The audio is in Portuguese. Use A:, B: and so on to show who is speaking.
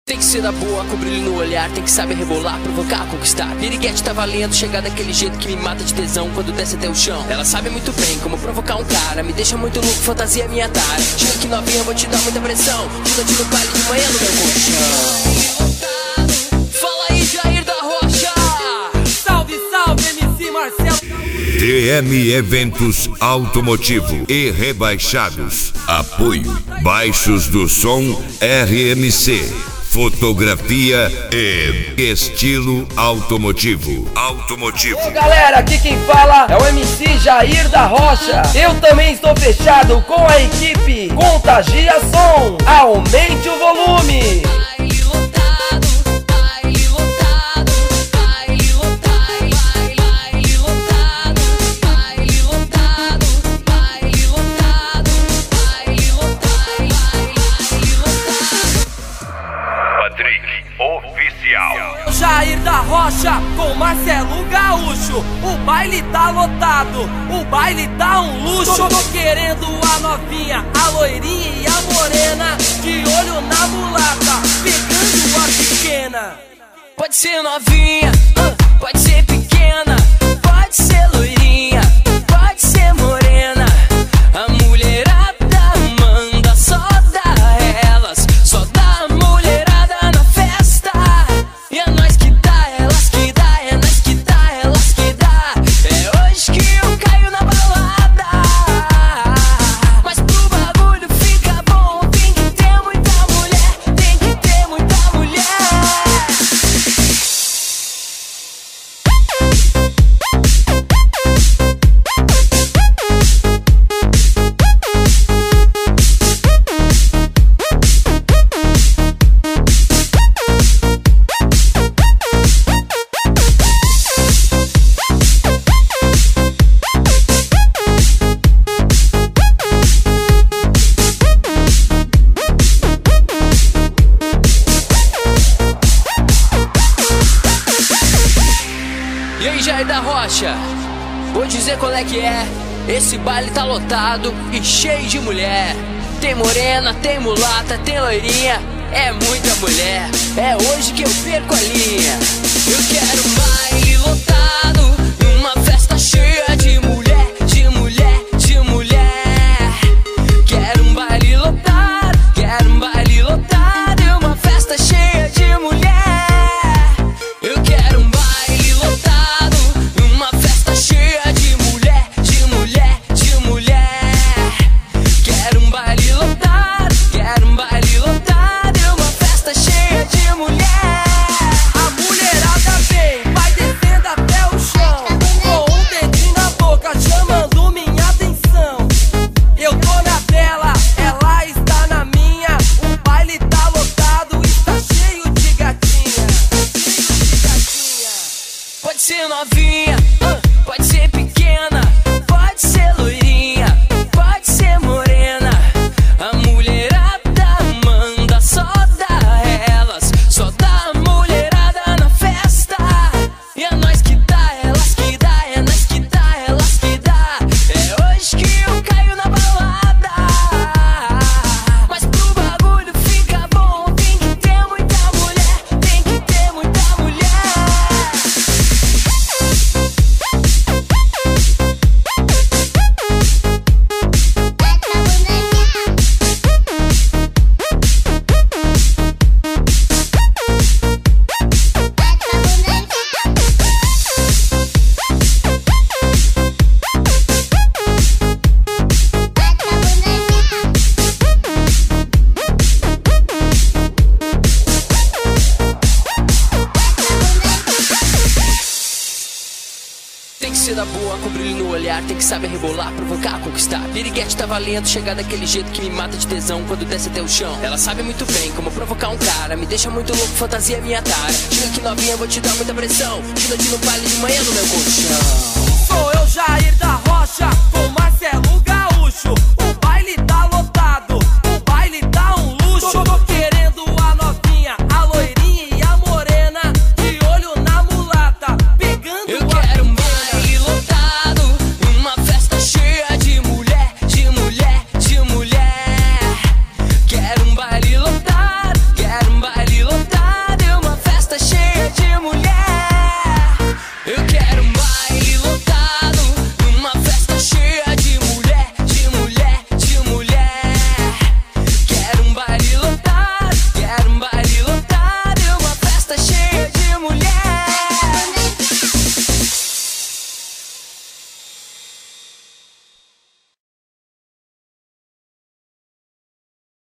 A: Tem que ser da boa, com brilho no olhar, tem que saber rebolar, provocar, conquistar. Piriguete tá valendo, chegar daquele jeito que me mata de tesão quando desce até o chão. Ela sabe muito bem como provocar um cara, me deixa muito louco, fantasia minha tara. Chega aqui novinha, vou te dar muita pressão, tira no baile de manhã no meu colchão. Fala aí, Jair da Rocha.
B: Salve, salve, MC Marcelo.
C: DM Eventos Automotivo e Rebaixados. Apoio Baixos do Som RMC. Fotografia e estilo automotivo.
B: E galera, aqui quem fala é o MC Jair da Rocha. Eu também estou fechado com a equipe Contagia Som. Aumente o volume.
C: Oficial.
B: Jair da Rocha com Marcelo Gaúcho. O baile tá lotado, o baile tá um luxo. Tô querendo a novinha, a loirinha e a morena, de olho na mulata, pegando a pequena.
A: Pode ser novinha, pode ser pequena, pode ser loirinha, pode ser morena. A mulherada manda, só dá elas, só dá mulherada na festa. E é nós que dá, elas que dá, é nós que dá, elas que dá. É hoje que eu caio na balada. Mas pro bagulho fica bom, tem que ter muita mulher, tem que ter muita mulher. E aí, Jair da Rocha, vou dizer qual é que é. Esse baile tá lotado e cheio de mulher. Tem morena, tem mulata, tem loirinha, é muita mulher. É hoje que eu perco a linha. Eu quero um baile lotado, uma festa cheia de mulher, de mulher, de mulher. Quero um baile lotado, quero um baile lotado e uma festa cheia de mulher. Eu quero um baile lotado, uma festa cheia de mulher, de mulher, de mulher. Quero um baile lotado, quero um baile lotado e uma festa cheia de mulher.
B: A mulherada vem, vai descendo até o chão, com um dedinho na boca chamando minha atenção. Eu tô na dela, ela está na minha. O baile tá lotado, está cheio de gatinha.
A: Pode ser novinha, pode ser pequena, pode ser loirinha, pode ser morena. A mulherada manda, só dá elas, só dá mulherada na festa. E é nós que dá, elas que dá, é nós que dá, elas que dá. É hoje que eu caio na balada. Mas pro bagulho fica bom, tem que ter muita mulher, tem que ter muita mulher. Tem que ser da boa, com brilho no olhar, tem que saber rebolar, provocar, conquistar. Piriguete tá valendo, chegar daquele jeito que me mata de tesão quando desce até o chão. Ela sabe muito bem como provocar um cara, me deixa muito louco, fantasia minha tara. Chega aqui novinha, vou te dar muita pressão, tira no baile de manhã no meu colchão.
B: Sou eu, Jair da Rocha, com Marcelo Gaúcho.